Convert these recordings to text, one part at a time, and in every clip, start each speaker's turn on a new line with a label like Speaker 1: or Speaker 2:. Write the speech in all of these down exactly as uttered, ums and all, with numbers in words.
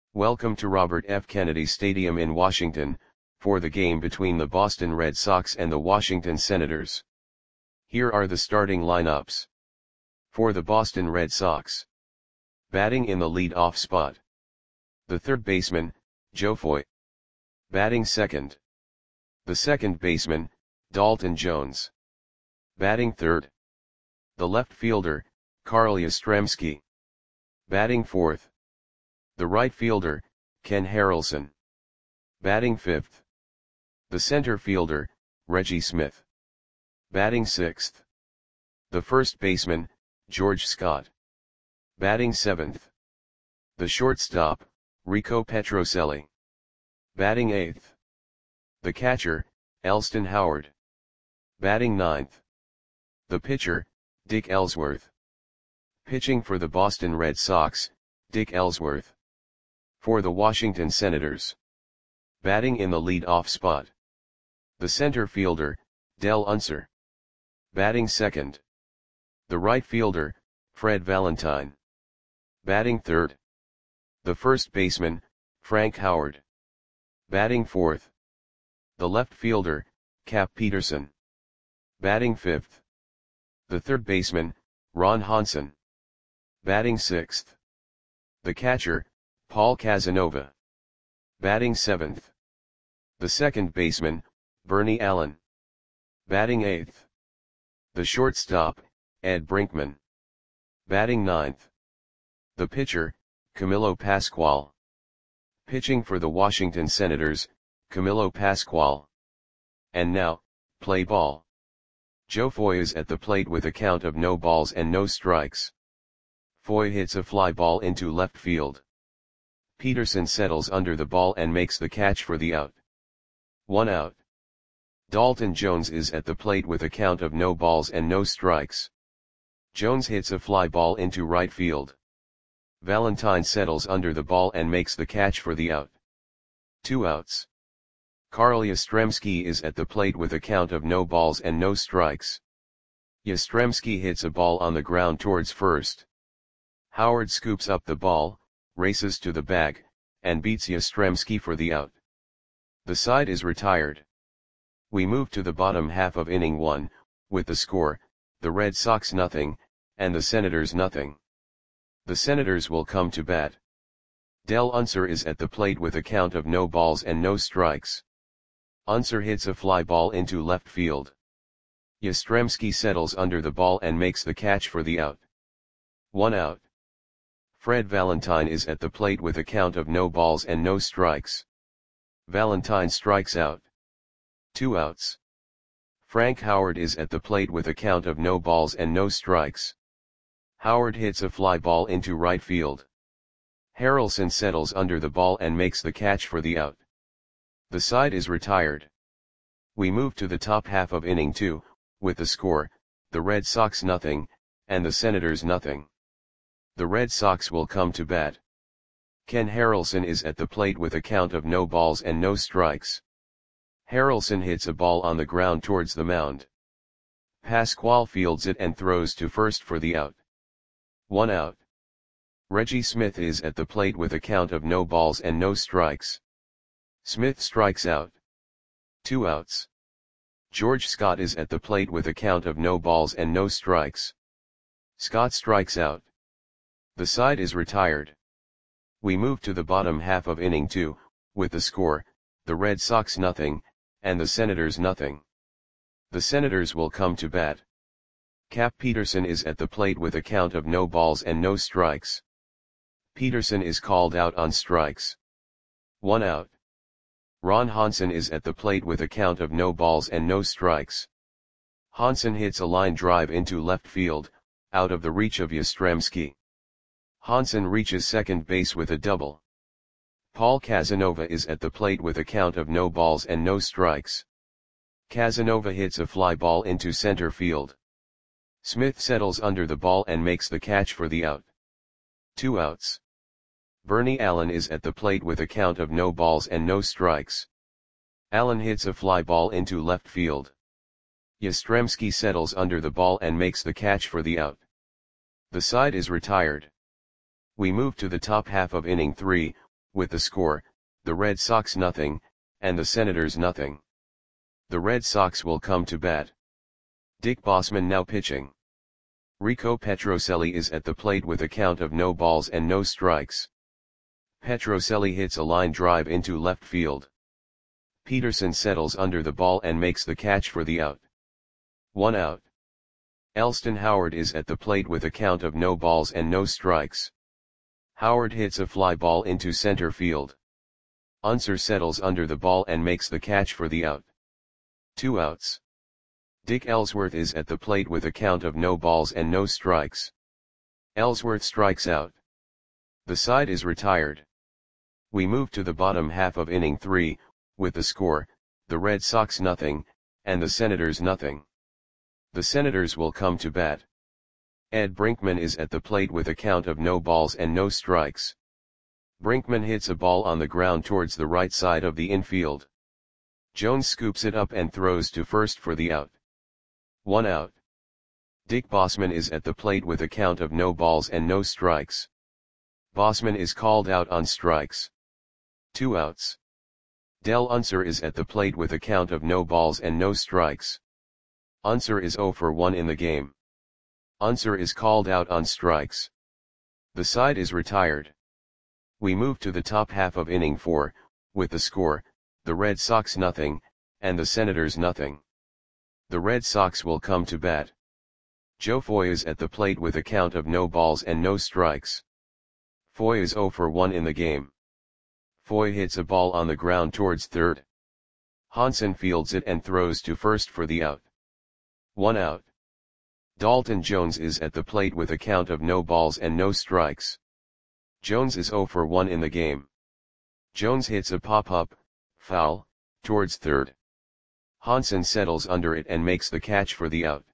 Speaker 1: Welcome to Robert F. Kennedy Stadium in Washington, for the game between the Boston Red Sox and the Washington Senators. Here are the starting lineups. For the Boston Red Sox. Batting in the lead-off spot. The third baseman, Joe Foy. Batting second. The second baseman, Dalton Jones. Batting third. The left fielder, Carl Yastrzemski. Batting fourth. The right fielder, Ken Harrelson. Batting fifth. The center fielder, Reggie Smith. Batting sixth. The first baseman, George Scott. Batting seventh. The shortstop, Rico Petrocelli. Batting eighth. The catcher, Elston Howard. Batting ninth. The pitcher, Dick Ellsworth. Pitching for the Boston Red Sox, Dick Ellsworth. For the Washington Senators. Batting in the lead-off spot. The center fielder, Del Unser. Batting second. The right fielder, Fred Valentine. Batting third. The first baseman, Frank Howard. Batting fourth. The left fielder, Cap Peterson. Batting fifth. The third baseman, Ron Hansen. Batting sixth. The catcher, Paul Casanova. Batting seventh. The second baseman, Bernie Allen. Batting eighth. The shortstop, Ed Brinkman. Batting ninth. The pitcher, Camilo Pascual. Pitching for the Washington Senators, Camilo Pascual. And now, play ball. Joe Foy is at the plate with a count of no balls and no strikes. Foy hits a fly ball into left field. Peterson settles under the ball and makes the catch for the out. One out. Dalton Jones is at the plate with a count of no balls and no strikes. Jones hits a fly ball into right field. Valentine settles under the ball and makes the catch for the out. Two outs. Carl Yastrzemski is at the plate with a count of no balls and no strikes. Yastrzemski hits a ball on the ground towards first. Howard scoops up the ball, races to the bag, and beats Yastrzemski for the out. The side is retired. We move to the bottom half of inning one, with the score, the Red Sox nothing, and the Senators nothing. The Senators will come to bat. Del Unser is at the plate with a count of no balls and no strikes. Unser hits a fly ball into left field. Yastrzemski settles under the ball and makes the catch for the out. One out. Fred Valentine is at the plate with a count of no balls and no strikes. Valentine strikes out. Two outs. Frank Howard is at the plate with a count of no balls and no strikes. Howard hits a fly ball into right field. Harrelson settles under the ball and makes the catch for the out. The side is retired. We move to the top half of inning two, with the score, the Red Sox nothing, and the Senators nothing. The Red Sox will come to bat. Ken Harrelson is at the plate with a count of no balls and no strikes. Harrelson hits a ball on the ground towards the mound. Pascual fields it and throws to first for the out. One out. Reggie Smith is at the plate with a count of no balls and no strikes. Smith strikes out. Two outs. George Scott is at the plate with a count of no balls and no strikes. Scott strikes out. The side is retired. We move to the bottom half of inning two, with the score, the Red Sox nothing, and the Senators nothing. The Senators will come to bat. Cap Peterson is at the plate with a count of no balls and no strikes. Peterson is called out on strikes. One out. Ron Hansen is at the plate with a count of no balls and no strikes. Hansen hits a line drive into left field, out of the reach of Yastrzemski. Hansen reaches second base with a double. Paul Casanova is at the plate with a count of no balls and no strikes. Casanova hits a fly ball into center field. Smith settles under the ball and makes the catch for the out. Two outs. Bernie Allen is at the plate with a count of no balls and no strikes. Allen hits a fly ball into left field. Yastrzemski settles under the ball and makes the catch for the out. The side is retired. We move to the top half of inning three, with the score, the Red Sox nothing, and the Senators nothing. The Red Sox will come to bat. Dick Bosman now pitching. Rico Petrocelli is at the plate with a count of no balls and no strikes. Petrocelli hits a line drive into left field. Peterson settles under the ball and makes the catch for the out. One out. Elston Howard is at the plate with a count of no balls and no strikes. Howard hits a fly ball into center field. Unser settles under the ball and makes the catch for the out. Two outs. Dick Ellsworth is at the plate with a count of no balls and no strikes. Ellsworth strikes out. The side is retired. We move to the bottom half of inning three, with the score, the Red Sox nothing, and the Senators nothing. The Senators will come to bat. Ed Brinkman is at the plate with a count of no balls and no strikes. Brinkman hits a ball on the ground towards the right side of the infield. Jones scoops it up and throws to first for the out. One out. Dick Bosman is at the plate with a count of no balls and no strikes. Bosman is called out on strikes. Two outs. Del Unser is at the plate with a count of no balls and no strikes. Unser is zero for one in the game. Unser is called out on strikes. The side is retired. We move to the top half of inning four, with the score, the Red Sox nothing, and the Senators nothing. The Red Sox will come to bat. Joe Foy is at the plate with a count of no balls and no strikes. Foy is zero for one in the game. Foy hits a ball on the ground towards third. Hansen fields it and throws to first for the out. One out. Dalton Jones is at the plate with a count of no balls and no strikes. Jones is zero for one in the game. Jones hits a pop-up, foul, towards third. Hansen settles under it and makes the catch for the out.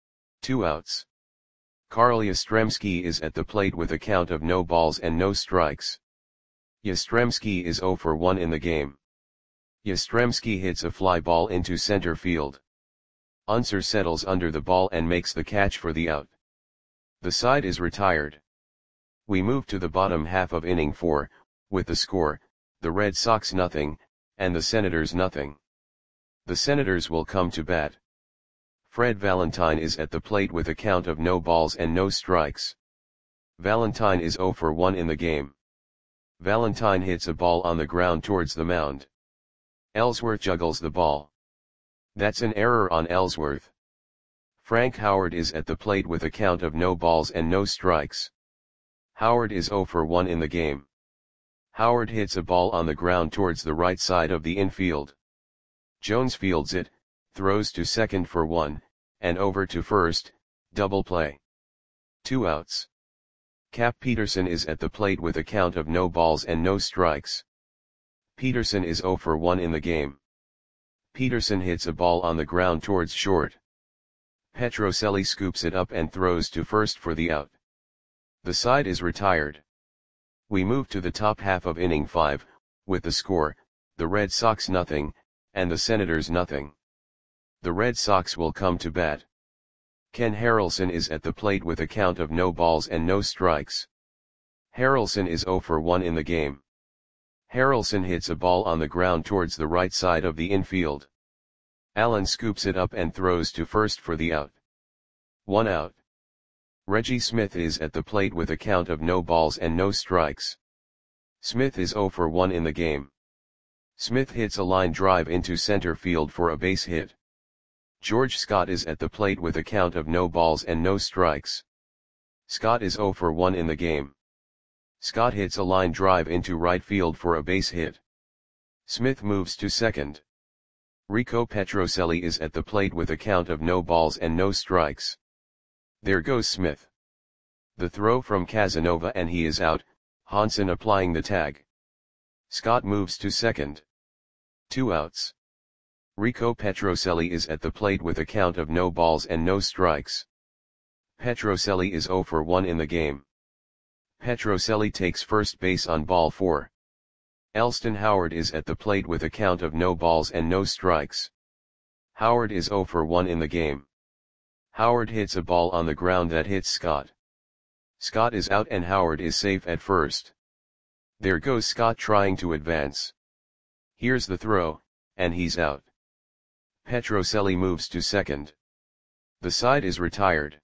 Speaker 1: Two outs. Carl Yastrzemski is at the plate with a count of no balls and no strikes. Yastrzemski is zero for one in the game. Yastrzemski hits a fly ball into center field. Unser settles under the ball and makes the catch for the out. The side is retired. We move to the bottom half of inning four, with the score, the Red Sox nothing, and the Senators nothing. The Senators will come to bat. Fred Valentine is at the plate with a count of no balls and no strikes. Valentine is zero for one in the game. Valentine hits a ball on the ground towards the mound. Ellsworth juggles the ball. That's an error on Ellsworth. Frank Howard is at the plate with a count of no balls and no strikes. Howard is zero for one in the game. Howard hits a ball on the ground towards the right side of the infield. Jones fields it, throws to second for one, and over to first, double play. Two outs. Cap Peterson is at the plate with a count of no balls and no strikes. Peterson is zero for one in the game. Peterson hits a ball on the ground towards short. Petrocelli scoops it up and throws to first for the out. The side is retired. We move to the top half of inning five, with the score, the Red Sox nothing, and the Senators nothing. The Red Sox will come to bat. Ken Harrelson is at the plate with a count of no balls and no strikes. Harrelson is zero for one in the game. Harrelson hits a ball on the ground towards the right side of the infield. Allen scoops it up and throws to first for the out. One out. Reggie Smith is at the plate with a count of no balls and no strikes. Smith is zero for one in the game. Smith hits a line drive into center field for a base hit. George Scott is at the plate with a count of no balls and no strikes. Scott is zero for one in the game. Scott hits a line drive into right field for a base hit. Smith moves to second. Rico Petrocelli is at the plate with a count of no balls and no strikes. There goes Smith. The throw from Casanova and he is out, Hansen applying the tag. Scott moves to second. Two outs. Rico Petrocelli is at the plate with a count of no balls and no strikes. Petrocelli is zero for one in the game. Petrocelli takes first base on ball four. Elston Howard is at the plate with a count of no balls and no strikes. Howard is zero for one in the game. Howard hits a ball on the ground that hits Scott. Scott is out and Howard is safe at first. There goes Scott trying to advance. Here's the throw, and he's out. Petrocelli moves to second. The side is retired.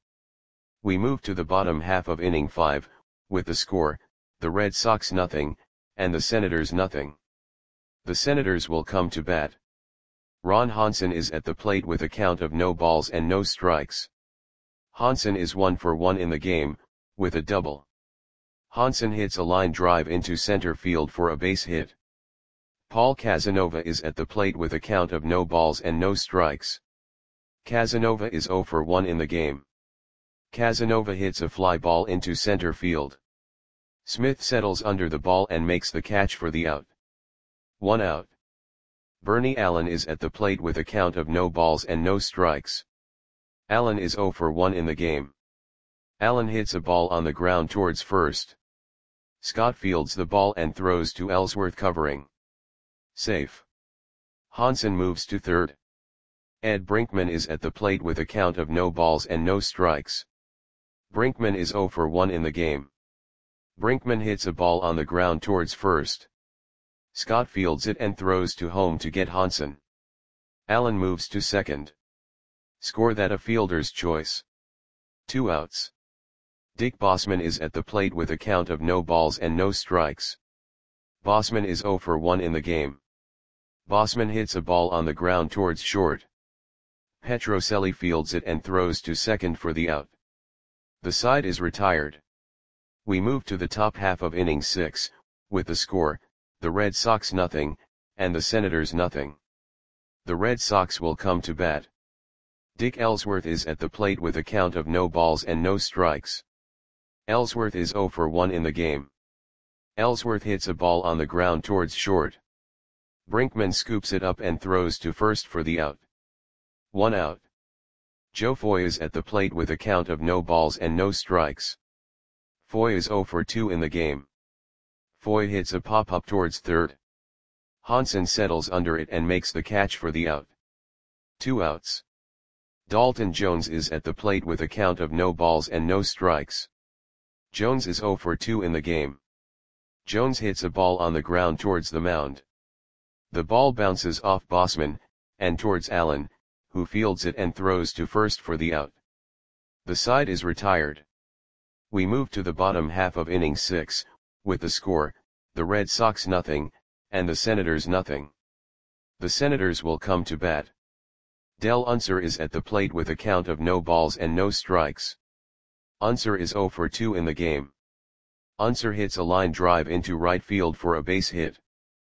Speaker 1: We move to the bottom half of inning five, with the score, the Red Sox nothing, and the Senators nothing. The Senators will come to bat. Ron Hansen is at the plate with a count of no balls and no strikes. Hansen is one for one in the game, with a double. Hansen hits a line drive into center field for a base hit. Paul Casanova is at the plate with a count of no balls and no strikes. Casanova is zero for one in the game. Casanova hits a fly ball into center field. Smith settles under the ball and makes the catch for the out. One out. Bernie Allen is at the plate with a count of no balls and no strikes. Allen is zero for one in the game. Allen hits a ball on the ground towards first. Scott fields the ball and throws to Ellsworth covering. Safe. Hansen moves to third. Ed Brinkman is at the plate with a count of no balls and no strikes. Brinkman is zero for one in the game. Brinkman hits a ball on the ground towards first. Scott fields it and throws to home to get Hansen. Allen moves to second. Score that a fielder's choice. Two outs. Dick Bossman is at the plate with a count of no balls and no strikes. Bossman is zero for one in the game. Bossman hits a ball on the ground towards short. Petrocelli fields it and throws to second for the out. The side is retired. We move to the top half of inning six, with the score, the Red Sox nothing, and the Senators nothing. The Red Sox will come to bat. Dick Ellsworth is at the plate with a count of no balls and no strikes. Ellsworth is zero for one in the game. Ellsworth hits a ball on the ground towards short. Brinkman scoops it up and throws to first for the out. One out. Joe Foy is at the plate with a count of no balls and no strikes. Foy is zero for two in the game. Foy hits a pop-up towards third. Hansen settles under it and makes the catch for the out. Two outs. Dalton Jones is at the plate with a count of no balls and no strikes. Jones is zero for two in the game. Jones hits a ball on the ground towards the mound. The ball bounces off Bossman, and towards Allen, who fields it and throws to first for the out. The side is retired. We move to the bottom half of inning six, with the score, the Red Sox nothing, and the Senators nothing. The Senators will come to bat. Del Unser is at the plate with a count of no balls and no strikes. Unser is zero for two in the game. Unser hits a line drive into right field for a base hit.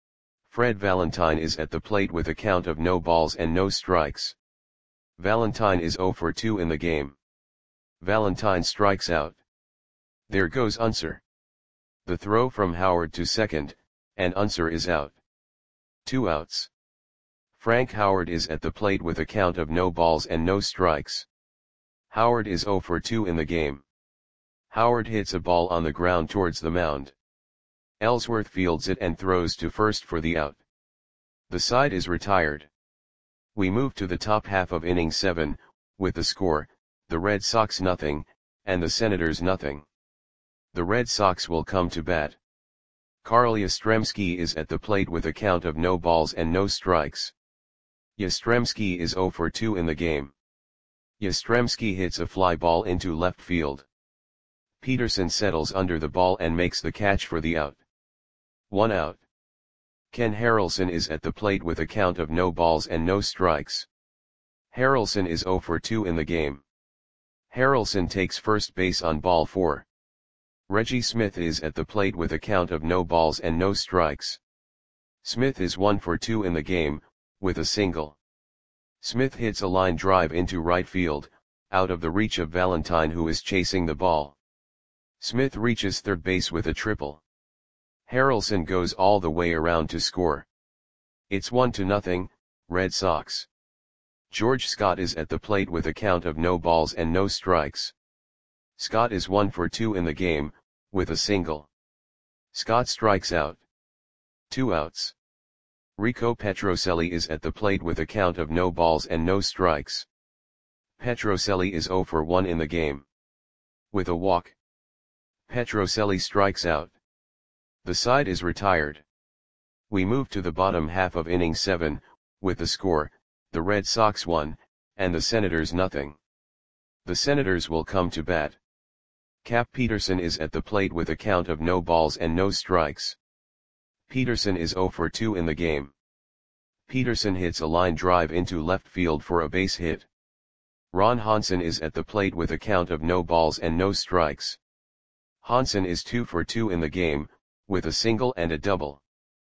Speaker 1: Fred Valentine is at the plate with a count of no balls and no strikes. Valentine is zero for two in the game. Valentine strikes out. There goes Unser. The throw from Howard to second, and Unser is out. Two outs. Frank Howard is at the plate with a count of no balls and no strikes. Howard is zero for two in the game. Howard hits a ball on the ground towards the mound. Ellsworth fields it and throws to first for the out. The side is retired. We move to the top half of inning seven, with the score, the Red Sox nothing, and the Senators nothing. The Red Sox will come to bat. Carl Yastrzemski is at the plate with a count of no balls and no strikes. Yastrzemski is zero for two in the game. Yastrzemski hits a fly ball into left field. Peterson settles under the ball and makes the catch for the out. One out. Ken Harrelson is at the plate with a count of no balls and no strikes. Harrelson is zero for two in the game. Harrelson takes first base on ball four. Reggie Smith is at the plate with a count of no balls and no strikes. Smith is one for two in the game, with a single. Smith hits a line drive into right field, out of the reach of Valentine, who is chasing the ball. Smith reaches third base with a triple. Harrelson goes all the way around to score. It's one to nothing, Red Sox. George Scott is at the plate with a count of no balls and no strikes. Scott is one for two in the game, with a single. Scott strikes out. Two outs. Rico Petrocelli is at the plate with a count of no balls and no strikes. Petrocelli is zero for one in the game. With a walk, Petrocelli strikes out. The side is retired. We move to the bottom half of inning seven, with the score, the Red Sox one, and the Senators nothing. The Senators will come to bat. Cap Peterson is at the plate with a count of no balls and no strikes. Peterson is oh for two in the game. Peterson hits a line drive into left field for a base hit. Ron Hansen is at the plate with a count of no balls and no strikes. Hansen is two for two in the game, with a single and a double.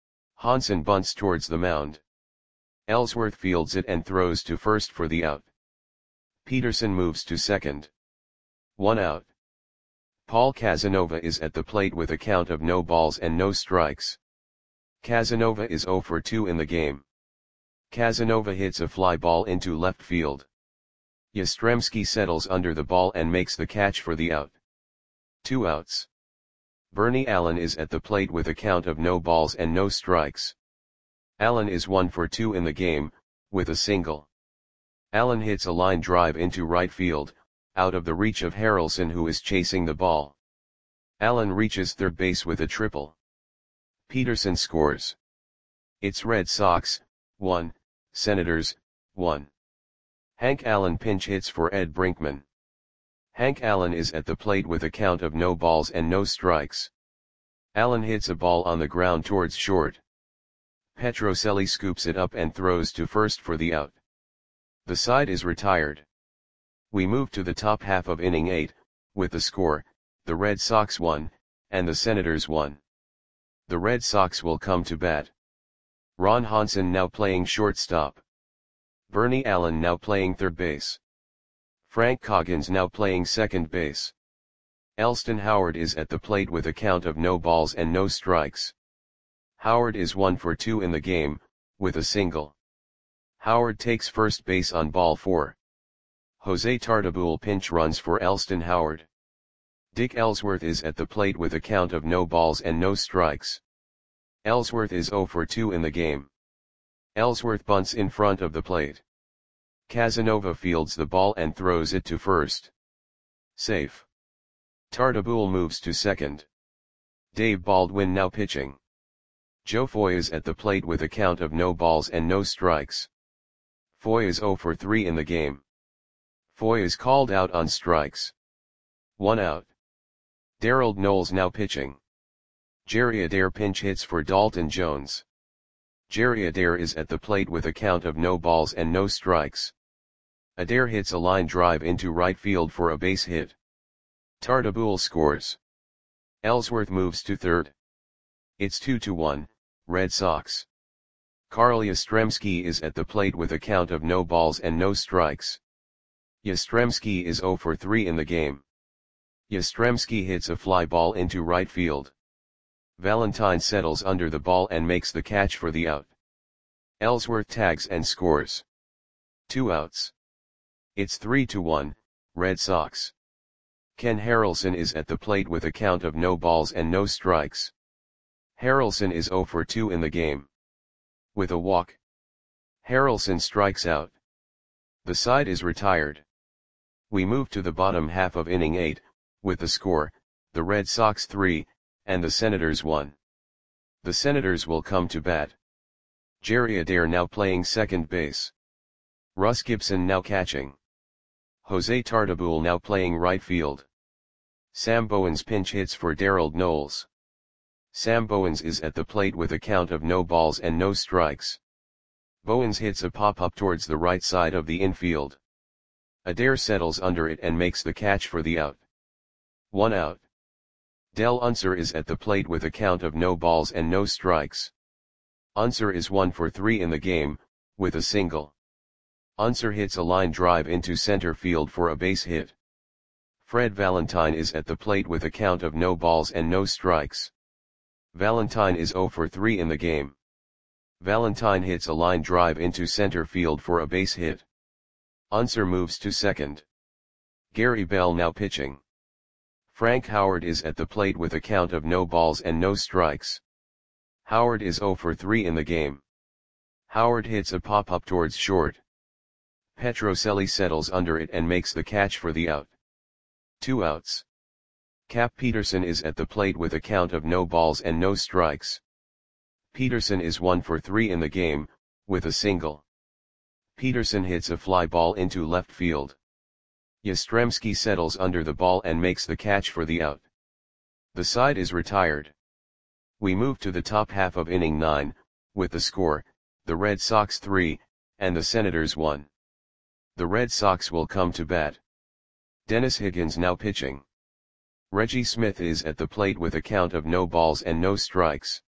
Speaker 1: Hansen bunts towards the mound. Ellsworth fields it and throws to first for the out. Peterson moves to second. One out. Paul Casanova is at the plate with a count of no balls and no strikes. Casanova is oh for two in the game. Casanova hits a fly ball into left field. Yastrzemski settles under the ball and makes the catch for the out. Two outs. Bernie Allen is at the plate with a count of no balls and no strikes. Allen is one for two in the game, with a single. Allen hits a line drive into right field, out of the reach of Harrelson, who is chasing the ball. Allen reaches third base with a triple. Peterson scores. It's Red Sox, one, Senators, one. Hank Allen pinch hits for Ed Brinkman. Hank Allen is at the plate with a count of no balls and no strikes. Allen hits a ball on the ground towards short. Petrocelli scoops it up and throws to first for the out. The side is retired. We move to the top half of inning eight, with the score, the Red Sox one, and the Senators one. The Red Sox will come to bat. Ron Hansen now playing shortstop. Bernie Allen now playing third base. Frank Coggins now playing second base. Elston Howard is at the plate with a count of no balls and no strikes. Howard is one for two in the game, with a single. Howard takes first base on ball four. Jose Tartabull pinch runs for Elston Howard. Dick Ellsworth is at the plate with a count of no balls and no strikes. Ellsworth is oh for two in the game. Ellsworth bunts in front of the plate. Casanova fields the ball and throws it to first. Safe. Tartabull moves to second. Dave Baldwin now pitching. Joe Foy is at the plate with a count of no balls and no strikes. Foy is oh for three in the game. Foy is called out on strikes. One out. Darrell Knowles now pitching. Jerry Adair pinch hits for Dalton Jones. Jerry Adair is at the plate with a count of no balls and no strikes. Adair hits a line drive into right field for a base hit. Tartabull scores. Ellsworth moves to third. It's two to one, Red Sox. Carl Yastrzemski is at the plate with a count of no balls and no strikes. Yastrzemski is oh for three in the game. Yastrzemski hits a fly ball into right field. Valentine settles under the ball and makes the catch for the out. Ellsworth tags and scores. Two outs. It's three to one, Red Sox. Ken Harrelson is at the plate with a count of no balls and no strikes. Harrelson is oh for two in the game. With a walk. Harrelson strikes out. The side is retired. We move to the bottom half of inning eight, with the score, the Red Sox three, and the Senators one. The Senators will come to bat. Jerry Adair now playing second base. Russ Gibson now catching. Jose Tartabull now playing right field. Sam Bowens pinch hits for Darrell Knowles. Sam Bowens is at the plate with a count of no balls and no strikes. Bowens hits a pop-up towards the right side of the infield. Adair settles under it and makes the catch for the out. One out. Del Unser is at the plate with a count of no balls and no strikes. Unser is one for three in the game, with a single. Unser hits a line drive into center field for a base hit. Fred Valentine is at the plate with a count of no balls and no strikes. Valentine is oh for three in the game. Valentine hits a line drive into center field for a base hit. Unser moves to second. Gary Bell now pitching. Frank Howard is at the plate with a count of no balls and no strikes. Howard is oh for three in the game. Howard hits a pop-up towards short. Petrocelli settles under it and makes the catch for the out. Two outs. Cap Peterson is at the plate with a count of no balls and no strikes. Peterson is one for three in the game, with a single. Peterson hits a fly ball into left field. Yastrzemski settles under the ball and makes the catch for the out. The side is retired. We move to the top half of inning nine, with the score, the Red Sox three, and the Senators one. The Red Sox will come to bat. Dennis Higgins now pitching. Reggie Smith is at the plate with a count of no balls and no strikes.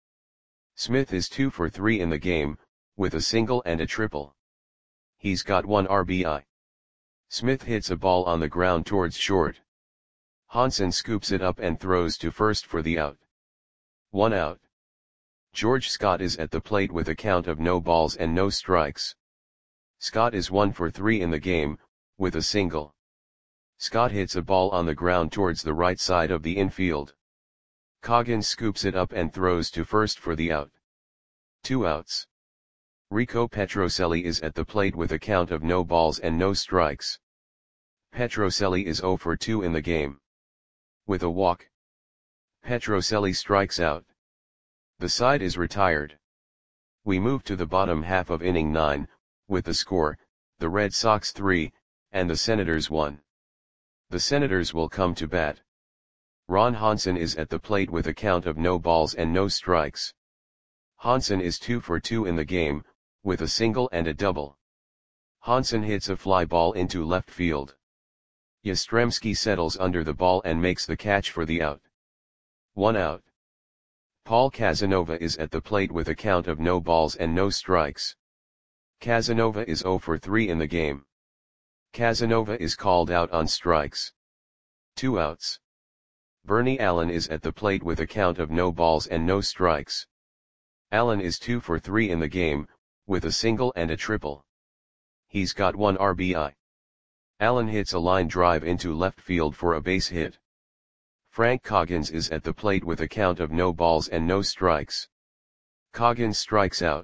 Speaker 1: Smith is two for three in the game, with a single and a triple. He's got one R B I. Smith hits a ball on the ground towards short. Hansen scoops it up and throws to first for the out. One out. George Scott is at the plate with a count of no balls and no strikes. Scott is one for three in the game, with a single. Scott hits a ball on the ground towards the right side of the infield. Coggins scoops it up and throws to first for the out. Two outs. Rico Petrocelli is at the plate with a count of no balls and no strikes. Petrocelli is zero for two in the game. With a walk, Petrocelli strikes out. The side is retired. We move to the bottom half of inning nine, with the score, the Red Sox three, and the Senators one. The Senators will come to bat. Ron Hansen is at the plate with a count of no balls and no strikes. Hansen is two for two in the game, with a single and a double. Hansen hits a fly ball into left field. Yastrzemski settles under the ball and makes the catch for the out. One out. Paul Casanova is at the plate with a count of no balls and no strikes. Casanova is zero for three in the game. Casanova is called out on strikes. Two outs. Bernie Allen is at the plate with a count of no balls and no strikes. Allen is two for three in the game, with a single and a triple. He's got one R B I. Allen hits a line drive into left field for a base hit. Frank Coggins is at the plate with a count of no balls and no strikes. Coggins strikes out.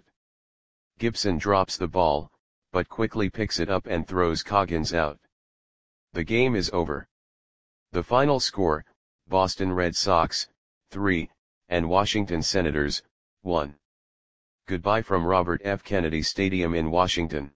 Speaker 1: Gibson drops the ball, but quickly picks it up and throws Coggins out. The game is over. The final score, Boston Red Sox, three, and Washington Senators, one. Goodbye from Robert F. Kennedy Stadium in Washington.